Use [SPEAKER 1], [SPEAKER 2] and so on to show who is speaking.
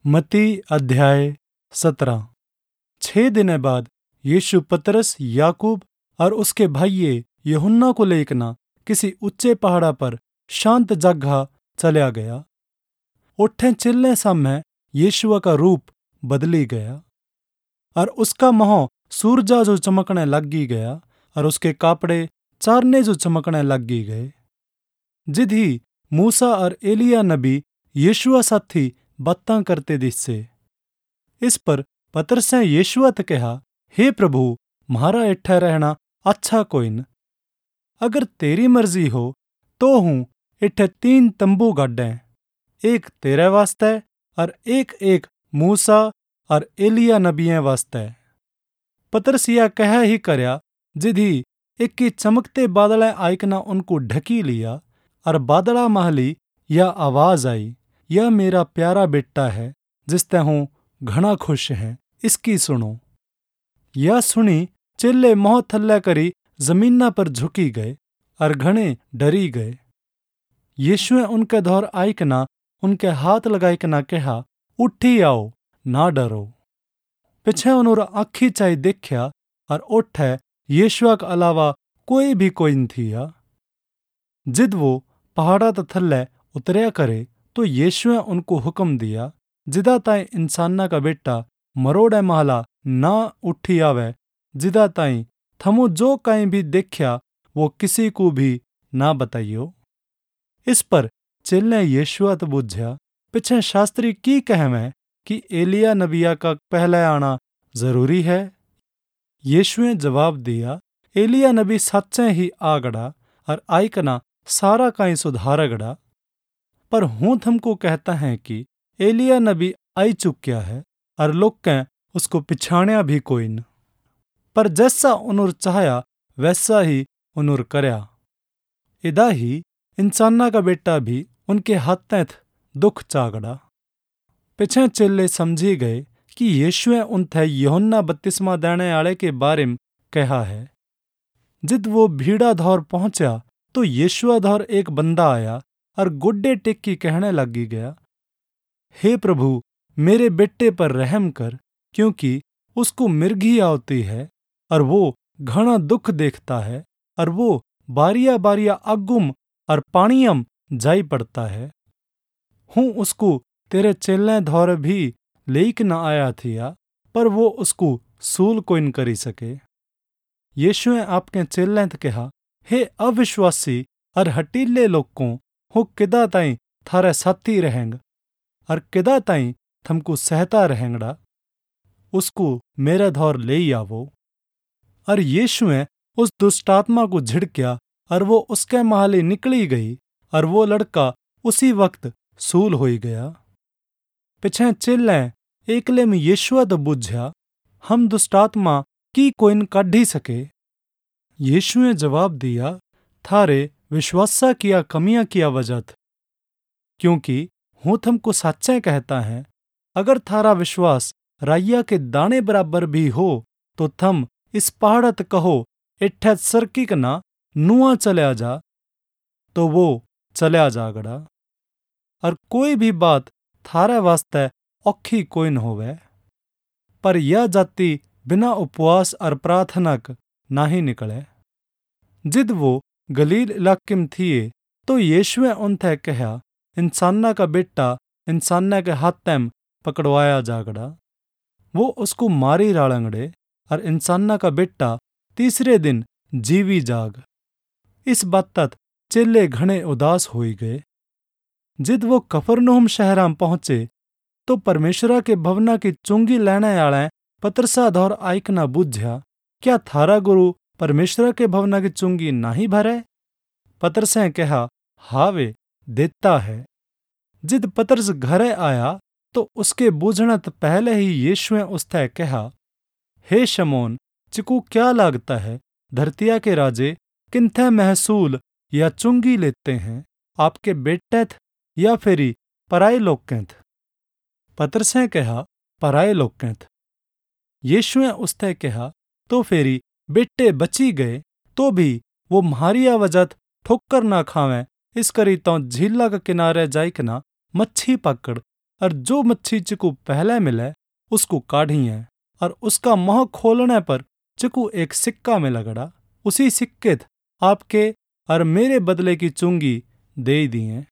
[SPEAKER 1] मत्ती अध्याय 17। 6 दिन बाद यीशु पतरस, याकूब और उसके भाइये यूहन्ना को लेकना किसी ऊंचे पहाड़ा पर शांत जगह चल्या गया। उठे चिल्ले सामने यीशुआ का रूप बदली गया और उसका मुँह सूरजा जो चमकने लगी गया और उसके कापड़े चारने जो चमकने लगी गए। जिद ही मूसा और एलिया नबी यीशुआ साथी बातां करते दिसे। इस पर पतरसै यीशुआ ते कहा, हे प्रभु, म्हारा इत्थे रहना अच्छा कोइन। अगर तेरी मर्जी हो तो हूँ इत्थे 3 तंबू गाड़ें, एक तेरे वास्ते और एक मूसा और एलिया नबियें वास्ते। पतरस यह कह ही करया जिद ही एक चमकते बादलें आइकना उनको ढकी लिया और बादला महली यह आवाज आई, यह मेरा प्यारा बेटा है जिसते हूँ घना खुश है, इसकी सुनो। यह सुनी चेले मोह थल्ले करी जमीना पर झुकी गए और घणे डरी गए। यीशुए उनके धौर आइकना उनके हाथ लगाइकना कहा, उठी आओ, ना डरो। पिछे उन्होर आखी चाई देखा और उठे यीशुआ के अलावा कोई भी कोई न थिया। जिद वो पहाड़ा ते थल्ले उतरया करे तो यीशुए उनको हुक्म दिया, जिदा ताई इंसाना का बेटा मरोड़े महला ना उठी आवे, जिदा ताई थमो जो काई भी देखा वो किसी को भी ना बताइयो। इस पर चेले यीशुआ तो बुझया, पिछे शास्त्री की कहवे कि एलिया नबिया का पहले आना जरूरी है। यीशुए जवाब दिया, एलिया नबी सच्चे ही आ गड़ा और आइकना सारा काई सुधारगड़ा। पर हूँ थमको कहता है कि एलिया नबी आई चुक्या है और लोकें उसको पिछाण्या भी कोई न। पर जैसा उन्होर चाहया वैसा ही उन्होर करया। इदा ही इंसाना का बेटा भी उनके हाथें दुख चागड़ा। पिछे चेले समझी गए कि यीशुए उनथे यूहन्ना बपतिस्मा देने आले के बारे में कहा है। जिद वो भीड़ा धौर पहुंचा तो यीशुआ धौर एक बंदा आया और गुड्डे टेकी कहने लगी गया, हे प्रभु, मेरे बेटे पर रहम कर, क्योंकि उसको मिर्गी आवती है और वो घना दुख देखता है और वो बारिया बारिया आगुम और पानियम जाई पड़ता है। हूँ उसको तेरे चेलें धौर भी लेक न आया थिया, पर वो उसको सूल कोई न करी सके। यीशुए आपके चेलें ते कहा, हे अविश्वासी और हटीले लोगों, हूँ किदा ताई थारे साथी रहेंग और किदा ताई थमको सहता रहेंगड़ा, उसको मेरे धौर ले आवो। और यीशुए उस दुष्टात्मा को झिड़क्या और वो उसके महाले निकली गई और वो लड़का उसी वक्त सूल होई गया। पिछे चेले एकले में यीशुआ तो बुझया, हम दुष्टात्मा की कोइन काढ़ी सके। यीशुए जवाब दिया, थारे विश्वासा किया कमियां किया वजह, क्योंकि हूँ थमको सच्चे कहता है, अगर थारा विश्वास राइया के दाने बराबर भी हो तो थम इस पहाड़त कहो, इत्थे सरकी कना नुआ चल्या जा, तो वो चल्या जागड़ा। और कोई भी बात थारे वास्ते औखी कोई न होवे। पर यह जाति बिना उपवास और प्रार्थना क नाही निकले। जिद वो गलील इलाके में थिए तो यीशुए उनथे कहा, इंसाना का बेटा इंसाना के हाथ में पकड़वाया जागड़ा। वो उसको मारी रालंगड़े और इंसाना का बेटा तीसरे दिन जीवी जाग। इस बात तक चेले घणे उदास होई गए। जिद वो कफरनहूम शहरा में पहुंचे तो परमेश्वरा के भवना की चुंगी लेने आले पतरसा धौर आइकना बुझया, क्या थारा गुरु परमेश्वरा के भवना की चुंगी नहीं भरे? पतरसें कहा, हावे देता है। जिद पतरस घरे आया तो उसके बूझने पहले ही यीशुए उससे कहा, हे शमौन, चिकू क्या लागता है, धरतिया के राजे किन्थे महसूल या चुंगी लेते हैं, आपके बेटे थ या फेरी पराए लोग थ? पतरसें कहा, पराए लोग थ। यीशुए उससे कहा, तो फेरी बेटे बची गए तो भी वो म्हारिया वजह ठोकर ना खावें, इस करी तो झीला के किनारे जाइकना मच्छी पकड़ और जो मच्छी चिकू पहले मिले उसको काढ़ी है, और उसका मुंह खोलने पर चिकू एक सिक्का में लगड़ा। उसी सिक्के आपके और मेरे बदले की चुंगी दे दी है।